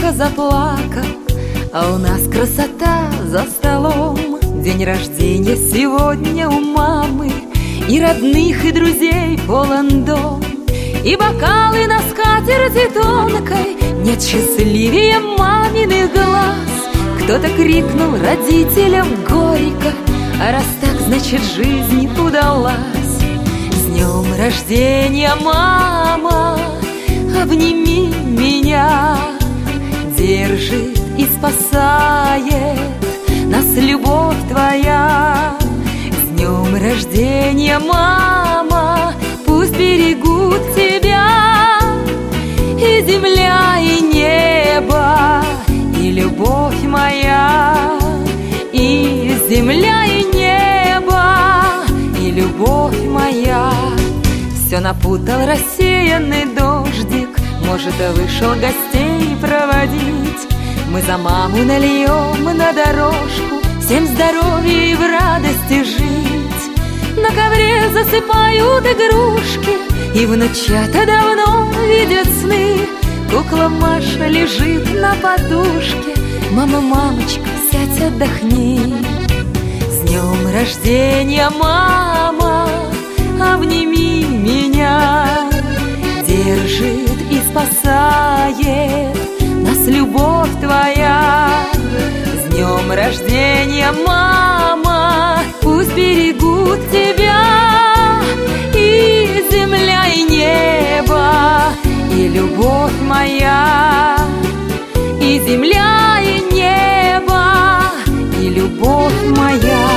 тихо заплакал, а у нас красота за столом. День рождения сегодня у мамы, и родных, и друзей полон дом. И бокалы на скатерти тонкой, нет счастливее маминых глаз. Кто-то крикнул родителям горько, а раз так, значит, жизнь удалась. С днем рождения, мама, обними меня. Держит и спасает нас любовь твоя. С днем рождения, мама, пусть берегут тебя и земля, и небо, и любовь моя. И земля, и небо, и любовь моя. Все напутал рассеянный дождик, может, вышел гостей проводить. Мы за маму нальем на дорожку, всем здоровья и в радости жить. На ковре засыпают игрушки, и внучата давно видят сны. Кукла Маша лежит на подушке, мама, мамочка, сядь, отдохни. С днем рождения, мама, обними меня. Держит и спасает нас любовь твоя. С днем рождения, мама, пусть берегут тебя и земля, и небо, и любовь моя. И земля, и небо, и любовь моя.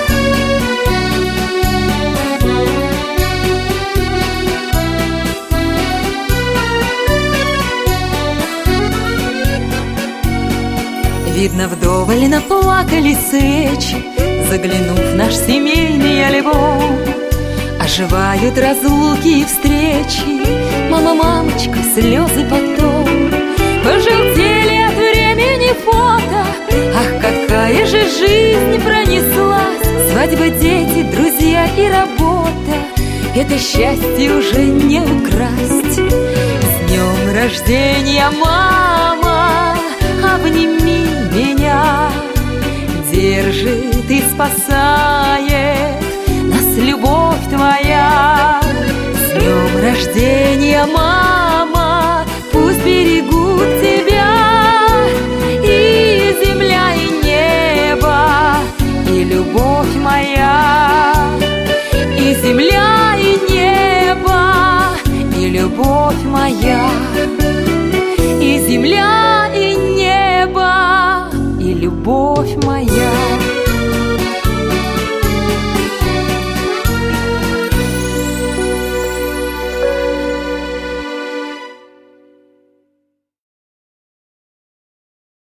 Видно, вдоволь наплакали свечи, заглянув в наш семейный альбом. Оживают разлуки и встречи, мама, мамочка, слезы потом. Пожелтели от времени фото, ах, какая же жизнь пронеслась. Свадьба, дети, друзья и работа, это счастье уже не украсть. С днем рождения, мама, обними меня. Держит и спасает нас любовь твоя. С днем рождения, мама, пусть берегут тебя и земля, и небо, и любовь моя. И земля, и небо, и любовь моя. И земля,